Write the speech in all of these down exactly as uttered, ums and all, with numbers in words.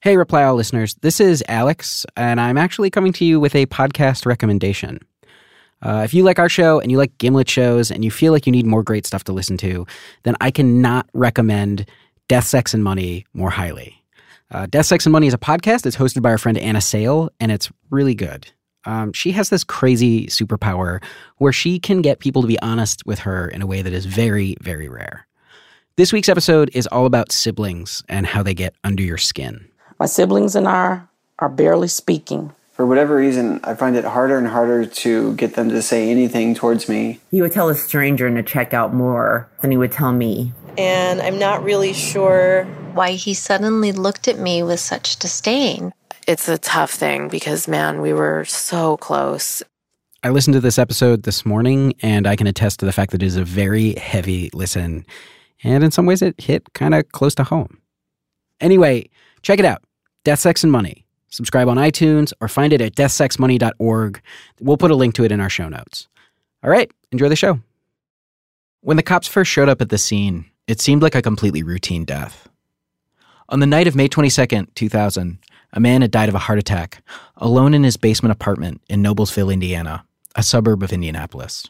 Hey, Reply All listeners, this is Alex, and I'm actually coming to you with a podcast recommendation. Uh, if you like our show and you like Gimlet shows and you feel like you need more great stuff to listen to, then I cannot recommend Death, Sex, and Money more highly. Uh, Death, Sex, and Money is a podcast. It's hosted by our friend Anna Sale, and it's really good. Um, she has this crazy superpower where she can get people to be honest with her in a way that is very, very rare. This week's episode is all about siblings and how they get under your skin. My siblings and I are barely speaking. For whatever reason, I find it harder and harder to get them to say anything towards me. He would tell a stranger in the checkout more than he would tell me. And I'm not really sure why he suddenly looked at me with such disdain. It's a tough thing because, man, we were so close. I listened to this episode this morning, and I can attest to the fact that it is a very heavy listen. And in some ways, it hit kind of close to home. Anyway, check it out. Death, Sex, and Money. Subscribe on iTunes or find it at death sex money dot org. We'll put a link to it in our show notes. All right, enjoy the show. When the cops first showed up at the scene, it seemed like a completely routine death. On the night of May twenty-second, two thousand, a man had died of a heart attack, alone in his basement apartment in Noblesville, Indiana, a suburb of Indianapolis.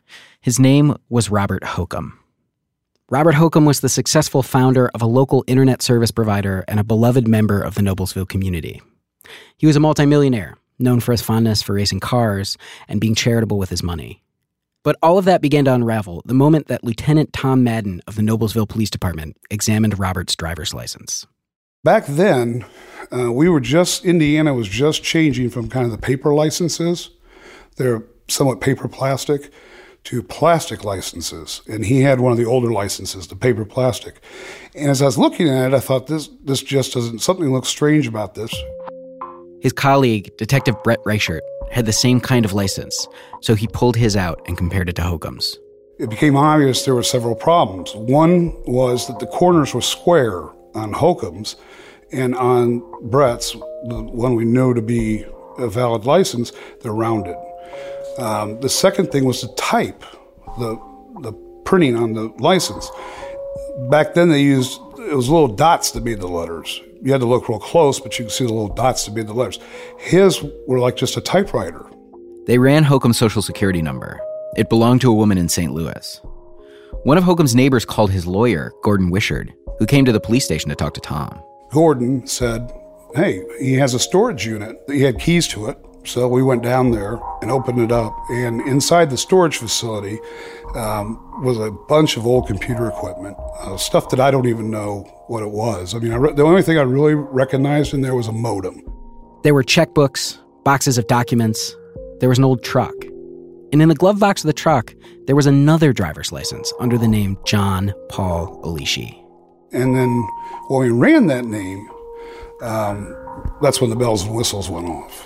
His name was Robert Hochum. Robert Hochum was the successful founder of a local internet service provider and a beloved member of the Noblesville community. He was a multimillionaire, known for his fondness for racing cars and being charitable with his money. But all of that began to unravel the moment that Lieutenant Tom Madden of the Noblesville Police Department examined Robert's driver's license. Back then, uh, we were just, Indiana was just changing from kind of the paper licenses. They're somewhat paper plastic to plastic licenses. And he had one of the older licenses, the paper plastic. And as I was looking at it, I thought, this this just doesn't, something looks strange about this. His colleague, Detective Brett Reichert, had the same kind of license, so he pulled his out and compared it to Hochum's. It became obvious there were several problems. One was that the corners were square on Hochum's, and on Brett's, the one we know to be a valid license, they're rounded. Um, the second thing was the type, the the printing on the license. Back then they used, it was little dots to be the letters. You had to look real close, but you could see the little dots to be the letters. His were like just a typewriter. They ran Hochum's social security number. It belonged to a woman in Saint Louis. One of Hochum's neighbors called his lawyer, Gordon Wishard, who came to the police station to talk to Tom. Gordon said, hey, he has a storage unit. He had keys to it. So we went down there and opened it up. And inside the storage facility um, was a bunch of old computer equipment, uh, stuff that I don't even know what it was. I mean, I re- the only thing I really recognized in there was a modem. There were checkbooks, boxes of documents. There was an old truck. And in the glove box of the truck, there was another driver's license under the name John Paul Alishi. And then when we ran that name, um, that's when the bells and whistles went off.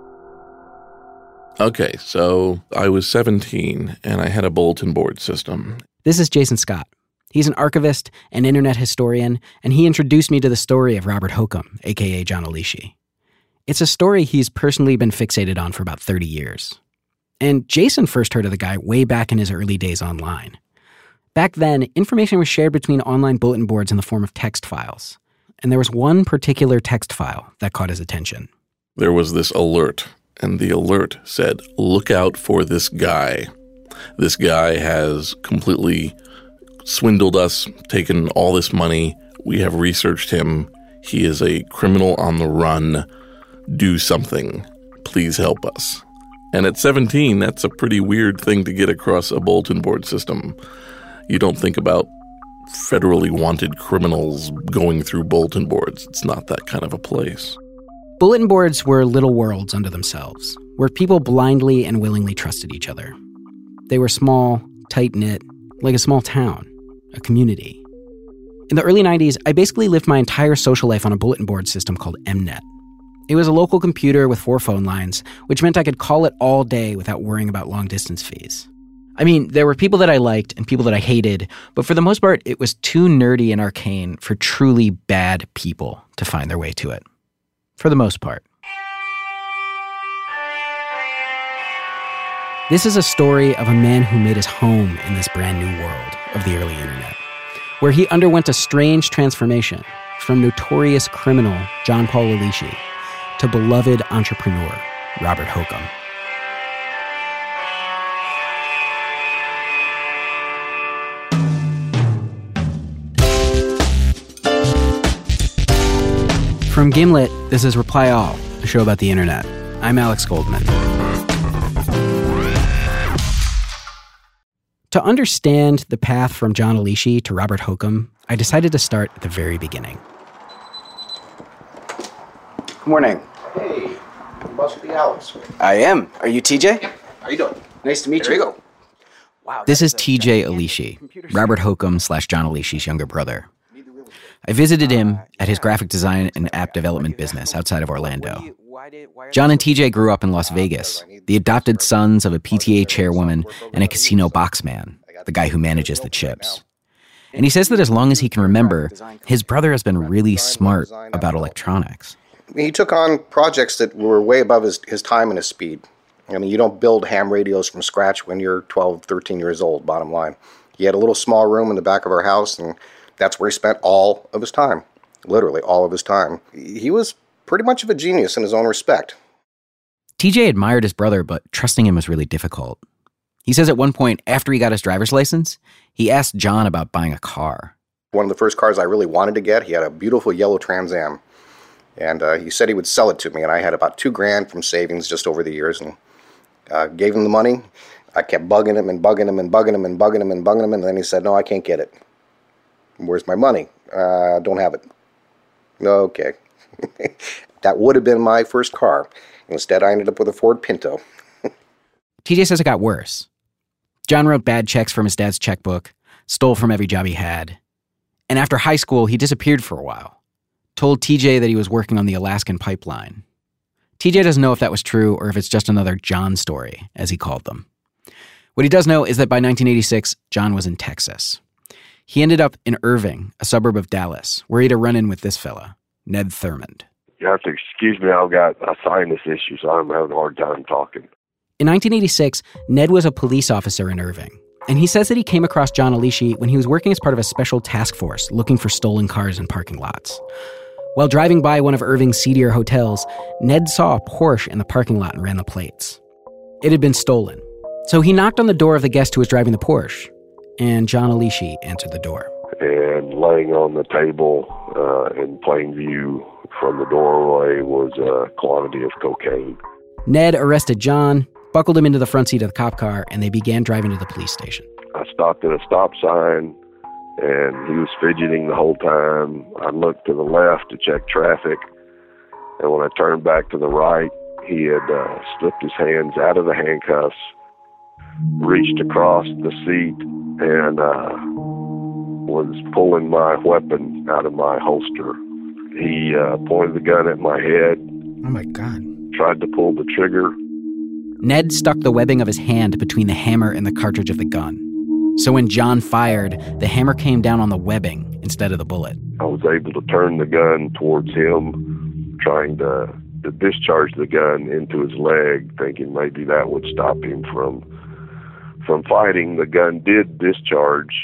Okay, so I was seventeen, and I had a bulletin board system. This is Jason Scott. He's an archivist, an internet historian, and he introduced me to the story of Robert Hochum, a k a. John Alishi. It's a story he's personally been fixated on for about thirty years. And Jason first heard of the guy way back in his early days online. Back then, information was shared between online bulletin boards in the form of text files. And there was one particular text file that caught his attention. There was this alert. And the alert said, look out for this guy. This guy has completely swindled us, taken all this money. We have researched him. He is a criminal on the run. Do something. Please help us. And at seventeen, that's a pretty weird thing to get across a bulletin board system. You don't think about federally wanted criminals going through bulletin boards. It's not that kind of a place. Bulletin boards were little worlds unto themselves, where people blindly and willingly trusted each other. They were small, tight-knit, like a small town, a community. In the early nineties, I basically lived my entire social life on a bulletin board system called M net. It was a local computer with four phone lines, which meant I could call it all day without worrying about long-distance fees. I mean, there were people that I liked and people that I hated, but for the most part, it was too nerdy and arcane for truly bad people to find their way to it. For the most part. This is a story of a man who made his home in this brand new world of the early internet, where he underwent a strange transformation from notorious criminal John Paul Alichy to beloved entrepreneur Robert Holcomb. From Gimlet, this is Reply All, a show about the internet. I'm Alex Goldman. To understand the path from John Alichy to Robert Holcomb, I decided to start at the very beginning. Good morning. Hey, you must be Alex. I am. Are you T J? How you doing? Nice to meet There you. you go. Wow. This is T J Alichy, Robert Holcomb slash John Alichy's younger brother. I visited him at his graphic design and app development business outside of Orlando. John and T J grew up in Las Vegas, the adopted sons of a P T A chairwoman and a casino boxman, the guy who manages the chips. And he says that as long as he can remember, his brother has been really smart about electronics. He took on projects that were way above his, his time and his speed. I mean, you don't build ham radios from scratch when you're twelve, thirteen years old, bottom line. He had a little small room in the back of our house, and that's where he spent all of his time, literally all of his time. He was pretty much of a genius in his own respect. T J admired his brother, but trusting him was really difficult. He says at one point, after he got his driver's license, he asked John about buying a car. One of the first cars I really wanted to get, he had a beautiful yellow Trans Am. And uh, he said he would sell it to me, and I had about two grand from savings just over the years, and uh, gave him the money. I kept bugging him and bugging him and bugging him and bugging him and bugging him, and then he said, no, I can't get it. Where's my money? Uh, don't have it. Okay. That would have been my first car. Instead, I ended up with a Ford Pinto. T J says it got worse. John wrote bad checks from his dad's checkbook, stole from every job he had. And after high school, he disappeared for a while. Told T J that he was working on the Alaskan pipeline. T J doesn't know if that was true or if it's just another John story, as he called them. What he does know is that by nineteen eighty-six, John was in Texas. He ended up in Irving, a suburb of Dallas, where he had a run-in with this fella, Ned Thurmond. You have to excuse me, I've got a sinus issue, so I'm having a hard time talking. In nineteen eighty-six, Ned was a police officer in Irving, and he says that he came across John Alichy when he was working as part of a special task force looking for stolen cars in parking lots. While driving by one of Irving's seedier hotels, Ned saw a Porsche in the parking lot and ran the plates. It had been stolen, so he knocked on the door of the guest who was driving the Porsche, and John Alichy answered the door. And laying on the table uh, in plain view from the doorway was a quantity of cocaine. Ned arrested John, buckled him into the front seat of the cop car, and they began driving to the police station. I stopped at a stop sign, and he was fidgeting the whole time. I looked to the left to check traffic, and when I turned back to the right, he had uh, slipped his hands out of the handcuffs, reached across the seat, and uh, was pulling my weapon out of my holster. He uh, pointed the gun at my head. Oh my God. Tried to pull the trigger. Ned stuck the webbing of his hand between the hammer and the cartridge of the gun. So when John fired, the hammer came down on the webbing instead of the bullet. I was able to turn the gun towards him, trying to, to discharge the gun into his leg, thinking maybe that would stop him from from fighting. The gun did discharge,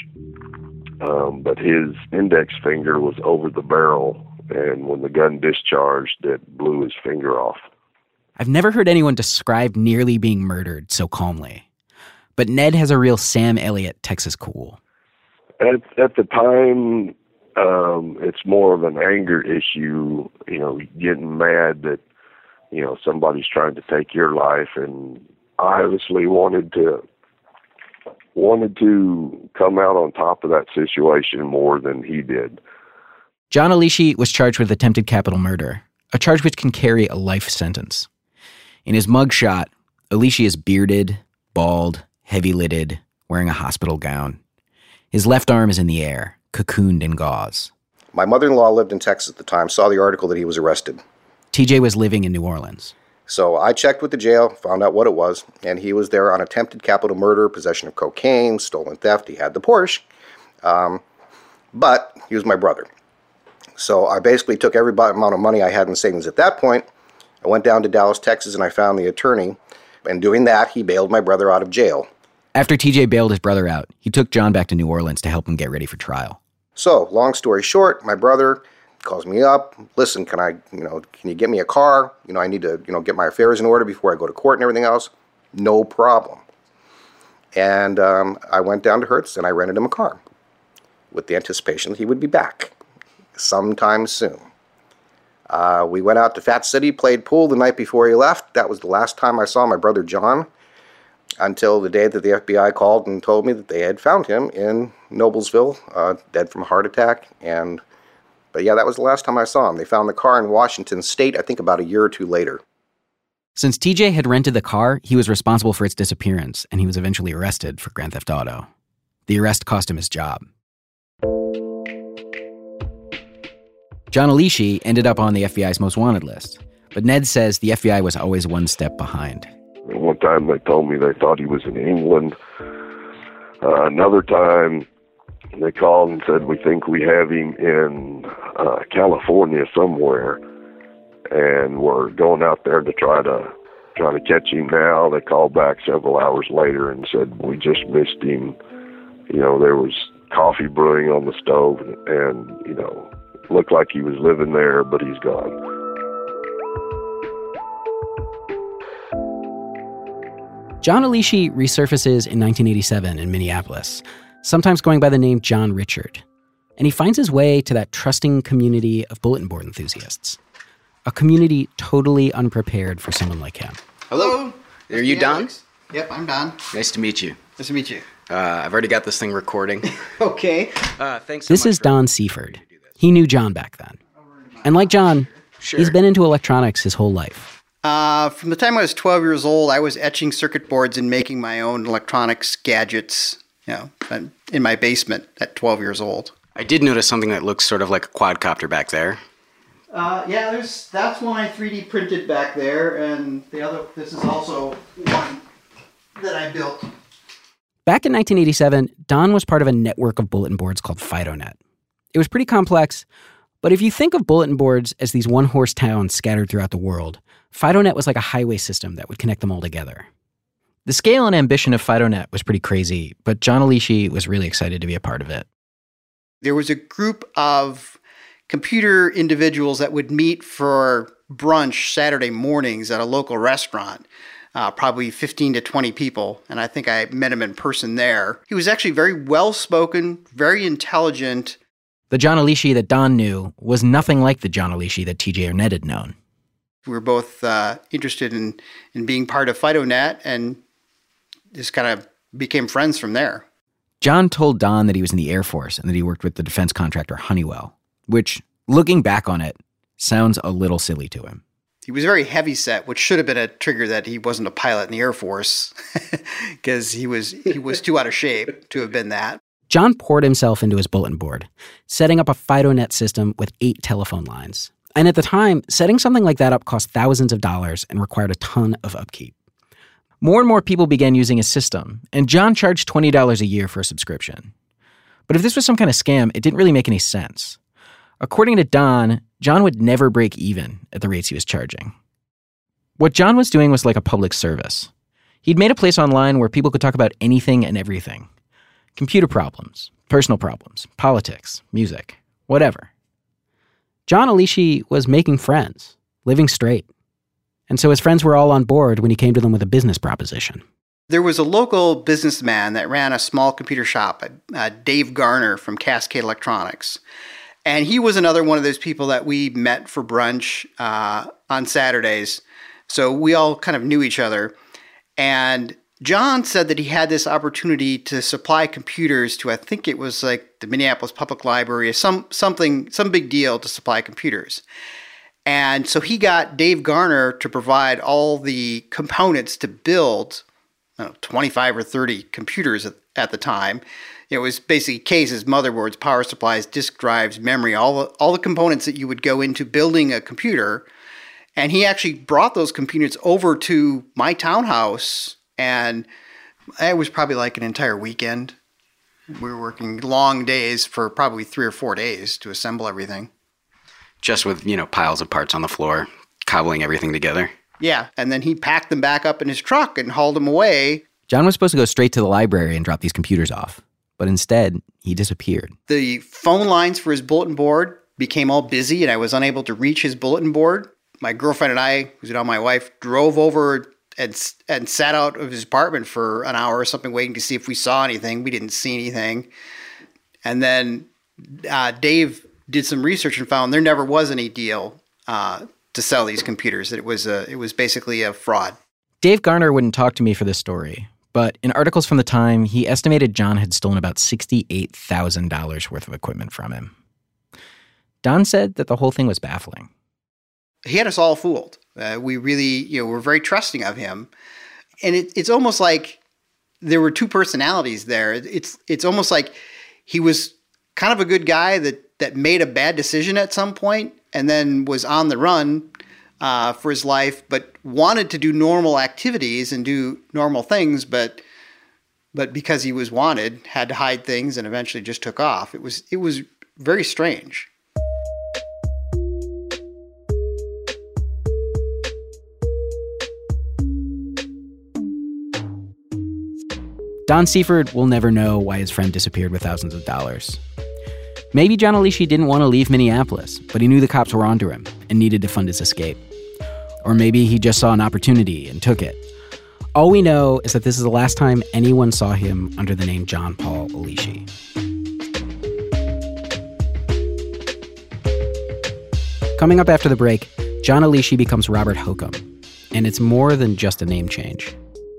um, but his index finger was over the barrel, and when the gun discharged, it blew his finger off. I've never heard anyone describe nearly being murdered so calmly. But Ned has a real Sam Elliott Texas cool. At, at the time, um, it's more of an anger issue, you know, getting mad that, you know, somebody's trying to take your life. And I obviously wanted to wanted to come out on top of that situation more than he did. John Alichy was charged with attempted capital murder, a charge which can carry a life sentence. In his mugshot, Alichy is bearded, bald, heavy-lidded, wearing a hospital gown. His left arm is in the air, cocooned in gauze. My mother-in-law lived in Texas at the time, saw the article that he was arrested. T J was living in New Orleans. So I checked with the jail, found out what it was, and he was there on attempted capital murder, possession of cocaine, stolen theft. He had the Porsche, um, but he was my brother. So I basically took every amount of money I had in savings at that point. I went down to Dallas, Texas, and I found the attorney. And doing that, he bailed my brother out of jail. After T J bailed his brother out, he took John back to New Orleans to help him get ready for trial. So, long story short, my brother calls me up. Listen, can I, you know, can you get me a car? You know, I need to, you know, get my affairs in order before I go to court and everything else. No problem. And um, I went down to Hertz and I rented him a car with the anticipation that he would be back sometime soon. Uh, we went out to Fat City, played pool the night before he left. That was the last time I saw my brother John until the day that the F B I called and told me that they had found him in Noblesville, uh, dead from a heart attack. And But yeah, that was the last time I saw him. They found the car in Washington State, I think about a year or two later. Since T J had rented the car, he was responsible for its disappearance, and he was eventually arrested for grand theft auto. The arrest cost him his job. John Alishi ended up on the F B I's most wanted list, but Ned says the F B I was always one step behind. One time they told me they thought he was in England. Uh, another time they called and said, we think we have him in uh, California somewhere, and we're going out there to try to try to catch him now. They called back several hours later and said, we just missed him. You know, there was coffee brewing on the stove, and, and you know, looked like he was living there, but he's gone. John Alishi resurfaces in nineteen eighty-seven in Minneapolis, sometimes going by the name John Richard. And he finds his way to that trusting community of bulletin board enthusiasts. A community totally unprepared for someone like him. Hello. Are you Don? Yep, I'm Don. Nice to meet you. Nice to meet you. Uh, I've already got this thing recording. Okay. Uh, thanks so This much is for- Don Seaford. He knew John back then. And like John, Sure. he's been into electronics his whole life. Uh, from the time I was twelve years old, I was etching circuit boards and making my own electronics gadgets, you know, in my basement at twelve years old. I did notice something that looks sort of like a quadcopter back there. Uh, yeah, there's that's one I three D printed back there, and the other, this is also one that I built. Back in nineteen eighty-seven, Don was part of a network of bulletin boards called FidoNet. It was pretty complex, but if you think of bulletin boards as these one-horse towns scattered throughout the world, FidoNet was like a highway system that would connect them all together. The scale and ambition of FidoNet was pretty crazy, but John Alishi was really excited to be a part of it. There was a group of computer individuals that would meet for brunch Saturday mornings at a local restaurant, uh, probably fifteen to twenty people, and I think I met him in person there. He was actually very well-spoken, very intelligent. The John Alishi that Don knew was nothing like the John Alishi that T J or Ned had known. We were both uh, interested in, in being part of FidoNet and just kind of became friends from there. John told Don that he was in the Air Force and that he worked with the defense contractor Honeywell, which, looking back on it, sounds a little silly to him. He was very heavyset, which should have been a trigger that he wasn't a pilot in the Air Force, because he was he was too out of shape to have been that. John poured himself into his bulletin board, setting up a FidoNet system with eight telephone lines. And at the time, setting something like that up cost thousands of dollars and required a ton of upkeep. More and more people began using his system, and John charged twenty dollars a year for a subscription. But if this was some kind of scam, it didn't really make any sense. According to Don, John would never break even at the rates he was charging. What John was doing was like a public service. He'd made a place online where people could talk about anything and everything. Computer problems, personal problems, politics, music, whatever. John Alishi was making friends, living straight. And so his friends were all on board when he came to them with a business proposition. There was a local businessman that ran a small computer shop, uh, Dave Garner from Cascade Electronics. And he was another one of those people that we met for brunch uh, on Saturdays. So we all kind of knew each other. And John said that he had this opportunity to supply computers to, I think it was like the Minneapolis Public Library, some something, some big deal to supply computers. And so he got Dave Garner to provide all the components to build I don't know, twenty-five or thirty computers at, at the time. It was basically cases, motherboards, power supplies, disk drives, memory, all the, all the components that you would go into building a computer. And he actually brought those computers over to my townhouse. And it was probably like an entire weekend. We were working long days for probably three or four days to assemble everything. Just with, you know, piles of parts on the floor, cobbling everything together. Yeah, and then he packed them back up in his truck and hauled them away. John was supposed to go straight to the library and drop these computers off. But instead, he disappeared. The phone lines for his bulletin board became all busy and I was unable to reach his bulletin board, my girlfriend and I, who's now my wife, drove over and and sat out of his apartment for an hour or something waiting to see if we saw anything. We didn't see anything. And then uh, Dave did some research and found there never was any deal uh, to sell these computers. That it was a, it was basically a fraud. Dave Garner wouldn't talk to me for this story, but in articles from the time, he estimated John had stolen about sixty-eight thousand dollars worth of equipment from him. Don said that the whole thing was baffling. He had us all fooled. Uh, we really, you know, were very trusting of him. And it, it's almost like there were two personalities there. It's it's almost like he was kind of a good guy that, that made a bad decision at some point and then was on the run uh, for his life, but wanted to do normal activities and do normal things, but but because he was wanted, had to hide things and eventually just took off. It was it was very strange. Don Seaford will never know why his friend disappeared with thousands of dollars. Maybe John Alishi didn't want to leave Minneapolis, but he knew the cops were onto him and needed to fund his escape. Or maybe he just saw an opportunity and took it. All we know is that this is the last time anyone saw him under the name John Paul Alishi. Coming up after the break, John Alishi becomes Robert Hokum, and it's more than just a name change.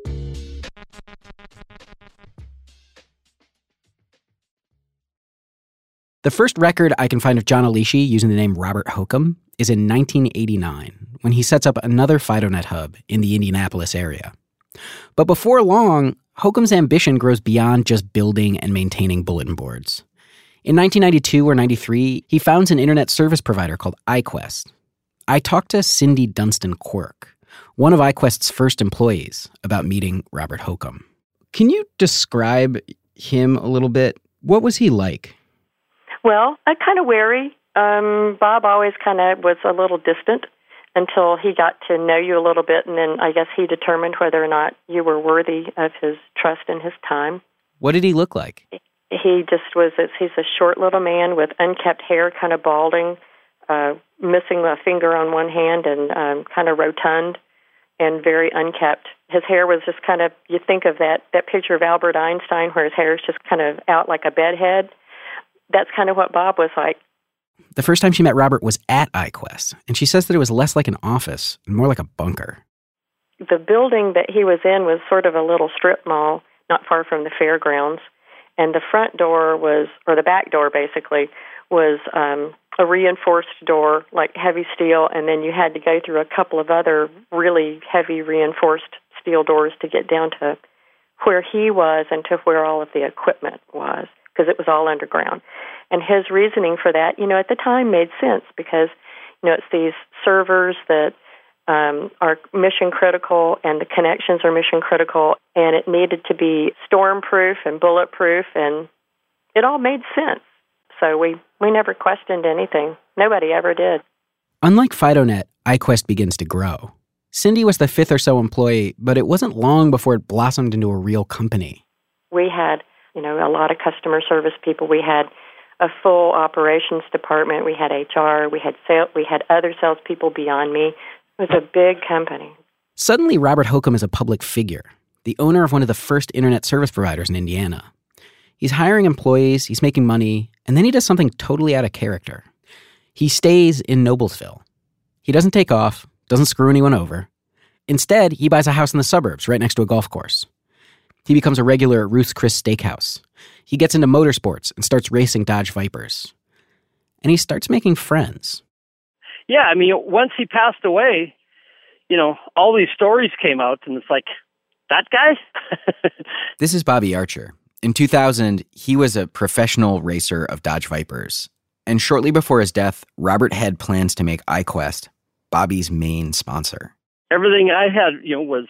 The first record I can find of John Alishi using the name Robert Hokum is in nineteen eighty-nine, when he sets up another FidoNet hub in the Indianapolis area. But before long, Hokum's ambition grows beyond just building and maintaining bulletin boards. In nineteen ninety-two or ninety-three, he founds an internet service provider called iQuest. I talked to Cindy Dunstan Quirk, one of iQuest's first employees, about meeting Robert Hokum. Can you describe him a little bit? What was he like? Well, I kind of wary. Um, Bob always kind of was a little distant until he got to know you a little bit, and then I guess he determined whether or not you were worthy of his trust and his time. What did he look like? He just was, he's a short little man with unkept hair, kind of balding, uh, missing a finger on one hand and um, kind of rotund and very unkept. His hair was just kind of, you think of that, that picture of Albert Einstein where his hair is just kind of out like a bedhead. That's kind of what Bob was like. The first time she met Robert was at iQuest, and she says that it was less like an office and more like a bunker. The building that he was in was sort of a little strip mall, not far from the fairgrounds, and the front door was, or the back door basically, was um, a reinforced door, like heavy steel, and then you had to go through a couple of other really heavy reinforced steel doors to get down to where he was and to where all of the equipment was, because it was all underground. And his reasoning for that, you know, at the time made sense because, you know, it's these servers that um, are mission critical and the connections are mission critical, and it needed to be storm-proof and bulletproof, and it all made sense. So we, we never questioned anything. Nobody ever did. Unlike FidoNet, iQuest begins to grow. Cindy was the fifth or so employee, but it wasn't long before it blossomed into a real company. We had, you know, a lot of customer service people. We had a full operations department. We had H R. We had sale, we had other salespeople beyond me. It was a big company. Suddenly, Robert Hokum is a public figure, the owner of one of the first internet service providers in Indiana. He's hiring employees, he's making money, and then he does something totally out of character. He stays in Noblesville. He doesn't take off, doesn't screw anyone over. Instead, he buys a house in the suburbs right next to a golf course. He becomes a regular at Ruth's Chris Steakhouse. He gets into motorsports and starts racing Dodge Vipers. And he starts making friends. Yeah, I mean, once he passed away, you know, all these stories came out, and it's like, that guy? This is Bobby Archer. In two thousand, he was a professional racer of Dodge Vipers. And shortly before his death, Robert had plans to make iQuest Bobby's main sponsor. Everything I had, you know, was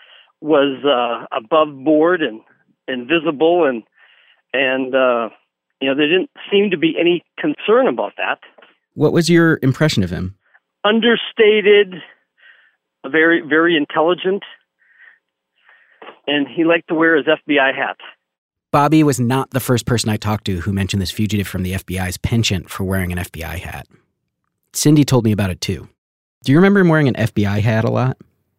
was uh, above board and, and visible, and and uh, you know, there didn't seem to be any concern about that. What was your impression of him? Understated, very very intelligent, and he liked to wear his F B I hat. Bobby was not the first person I talked to who mentioned this fugitive from the F B I's penchant for wearing an F B I hat. Cindy told me about it too. Do you remember him wearing an F B I hat a lot?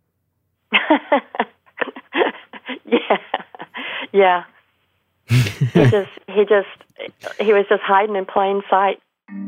yeah. Yeah. he just, he just, he was just hiding in plain sight.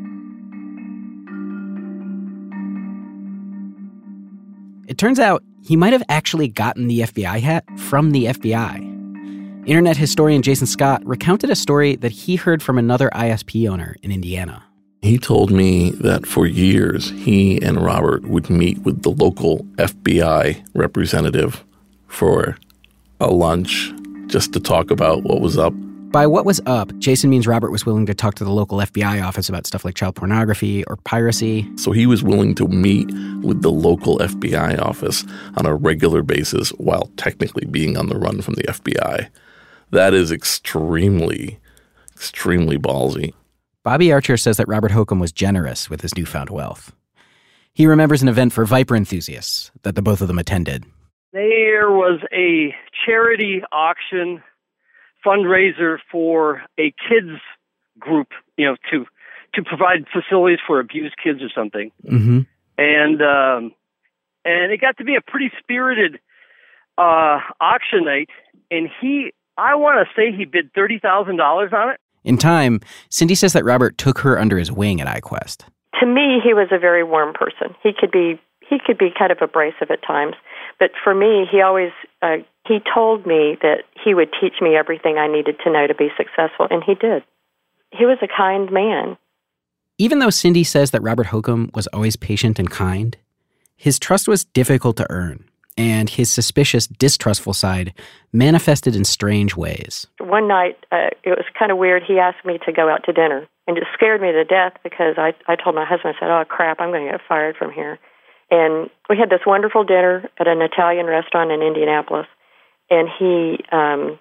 It turns out he might have actually gotten the F B I hat from the F B I. Internet historian Jason Scott recounted a story that he heard from another I S P owner in Indiana. He told me that for years, he and Robert would meet with the local F B I representative for a lunch just to talk about what was up. By what was up, Jason means Robert was willing to talk to the local F B I office about stuff like child pornography or piracy. So he was willing to meet with the local F B I office on a regular basis while technically being on the run from the F B I. That is extremely, extremely ballsy. Bobby Archer says that Robert Hokum was generous with his newfound wealth. He remembers an event for Viper enthusiasts that the both of them attended. There was a charity auction fundraiser for a kids group, you know, to to provide facilities for abused kids or something. Mm-hmm. And um, and it got to be a pretty spirited uh, auction night. And he, I want to say he bid thirty thousand dollars on it. In time, Cindy says that Robert took her under his wing at iQuest. To me, he was a very warm person. He could be he could be kind of abrasive at times, but for me, he always uh, he told me that he would teach me everything I needed to know to be successful, and he did. He was a kind man. Even though Cindy says that Robert Hokum was always patient and kind, his trust was difficult to earn, and his suspicious, distrustful side manifested in strange ways. One night, uh, it was kind of weird. He asked me to go out to dinner, and it scared me to death because I, I told my husband, I said, oh, crap, I'm going to get fired from here. And we had this wonderful dinner at an Italian restaurant in Indianapolis, and he um,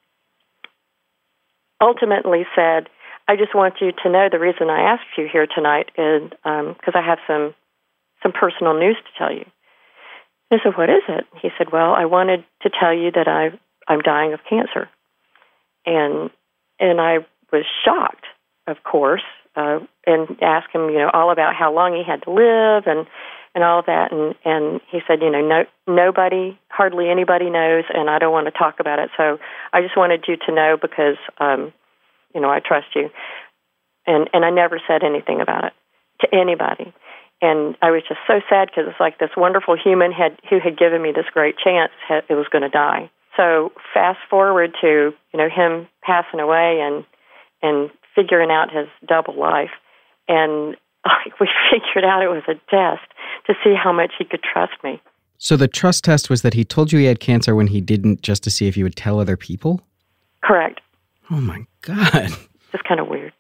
ultimately said, I just want you to know the reason I asked you here tonight is because um, I have some some personal news to tell you. I said, what is it? He said, well, I wanted to tell you that I, I'm dying of cancer. And and I was shocked, of course, uh, and asked him, you know, all about how long he had to live and, and all of that. And, and he said, you know, no, nobody, hardly anybody knows, and I don't want to talk about it. So I just wanted you to know because, um, you know, I trust you. And, and I never said anything about it to anybody. And I was just so sad because it's like this wonderful human had who had given me this great chance, had, it was going to die. So fast forward to, you know, him passing away and and figuring out his double life. And like, we figured out it was a test to see how much he could trust me. So the trust test was that he told you he had cancer when he didn't, just to see if you would tell other people? Correct. Oh, my God. Just kind of weird.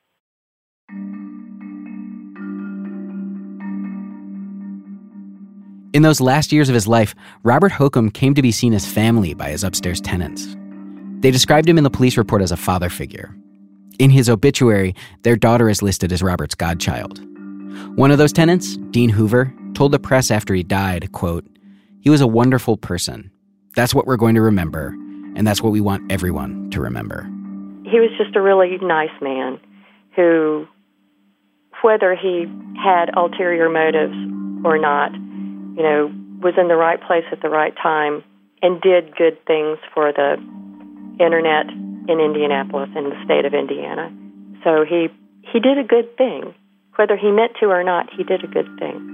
In those last years of his life, Robert Hokum came to be seen as family by his upstairs tenants. They described him in the police report as a father figure. In his obituary, their daughter is listed as Robert's godchild. One of those tenants, Dean Hoover, told the press after he died, quote, he was a wonderful person. That's what we're going to remember, and that's what we want everyone to remember. He was just a really nice man who, whether he had ulterior motives or not, you know, was in the right place at the right time and did good things for the internet in Indianapolis, in the state of Indiana. So he he did a good thing. Whether he meant to or not, he did a good thing.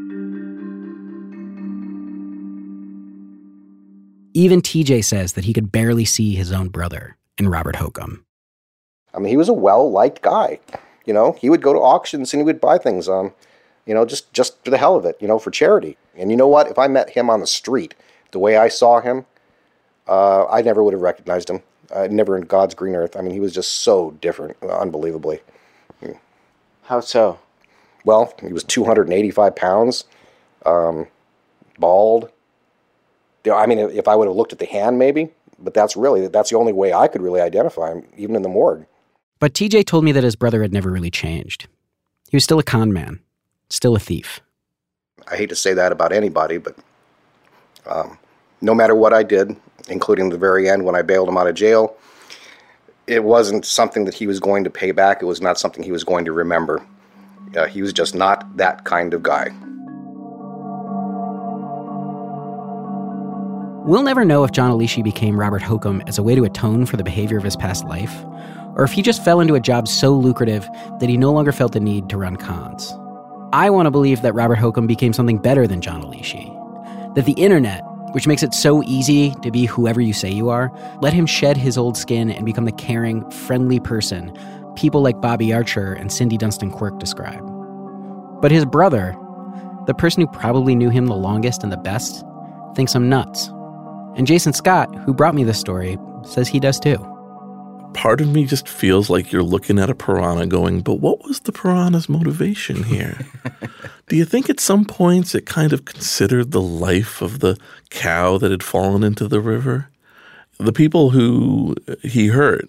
Even T J says that he could barely see his own brother in Robert Hokum. I mean, he was a well-liked guy. You know, he would go to auctions and he would buy things, um, you know, just, just for the hell of it, you know, for charity. And you know what? If I met him on the street, the way I saw him, uh, I never would have recognized him. Uh, never in God's green earth. I mean, he was just so different, unbelievably. How so? Well, he was two hundred eighty-five pounds, um, bald. You know, I mean, if I would have looked at the hand, maybe, but that's really, that's the only way I could really identify him, even in the morgue. But T J told me that his brother had never really changed. He was still a con man, still a thief. I hate to say that about anybody, but um, no matter what I did, including the very end when I bailed him out of jail, it wasn't something that he was going to pay back. It was not something he was going to remember. Uh, he was just not that kind of guy. We'll never know if John Alishi became Robert Hokum as a way to atone for the behavior of his past life, or if he just fell into a job so lucrative that he no longer felt the need to run cons. I want to believe that Robert Hokum became something better than John Alishi. That the internet, which makes it so easy to be whoever you say you are, let him shed his old skin and become the caring, friendly person people like Bobby Archer and Cindy Dunstan Quirk describe. But his brother, the person who probably knew him the longest and the best, thinks I'm nuts. And Jason Scott, who brought me this story, says he does too. Part of me just feels like you're looking at a piranha going, but what was the piranha's motivation here? Do you think at some points it kind of considered the life of the cow that had fallen into the river? The people who he hurt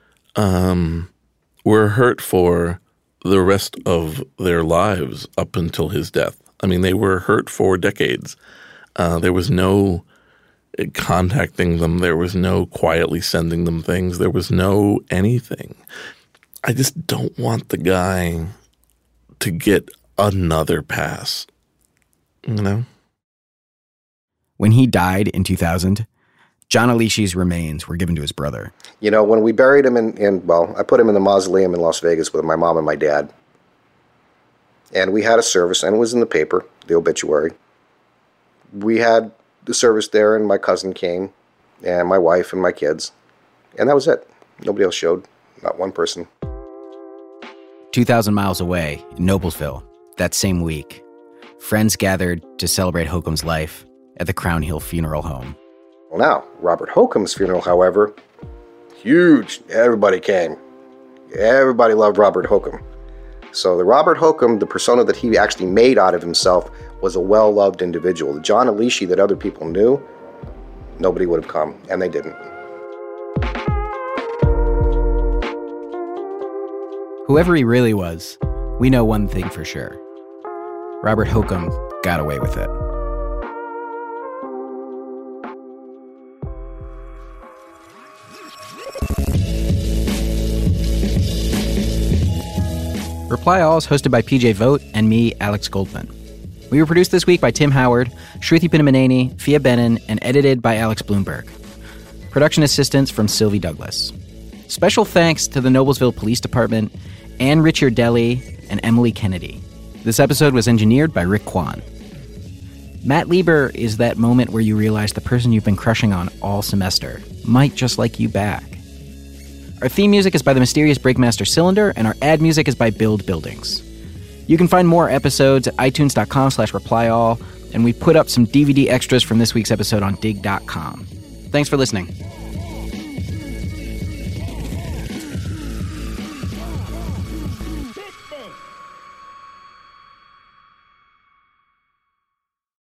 um, were hurt for the rest of their lives up until his death. I mean, they were hurt for decades. Uh, there was no contacting them. There was no quietly sending them things. There was no anything. I just don't want the guy to get another pass, you know? When he died in two thousand, John Alishi's remains were given to his brother. You know, when we buried him in, in, well, I put him in the mausoleum in Las Vegas with my mom and my dad. And we had a service, and it was in the paper, the obituary. We had the service there, and my cousin came, and my wife and my kids. And that was it. Nobody else showed. Not one person. two thousand miles away, in Noblesville, that same week, friends gathered to celebrate Hokum's life at the Crown Hill Funeral Home. Well, now, Robert Hokum's funeral, however, huge. Everybody came. Everybody loved Robert Hokum. So the Robert Hokum, the persona that he actually made out of himself, was a well-loved individual. The John Alishi that other people knew, nobody would have come, and they didn't. Whoever he really was, we know one thing for sure. Robert Hokum got away with it. Reply All is hosted by P J Vogt and me, Alex Goldman. We were produced this week by Tim Howard, Shruti Pinamaneni, Fia Benin, and edited by Alex Bloomberg. Production assistance from Sylvie Douglas. Special thanks to the Noblesville Police Department, Ann Ricciardelli, and Emily Kennedy. This episode was engineered by Rick Kwan. Matt Lieber is that moment where you realize the person you've been crushing on all semester might just like you back. Our theme music is by the mysterious Breakmaster Cylinder, and our ad music is by Build Buildings. You can find more episodes at itunes.com slash replyall, and we put up some D V D extras from this week's episode on dig dot com. Thanks for listening.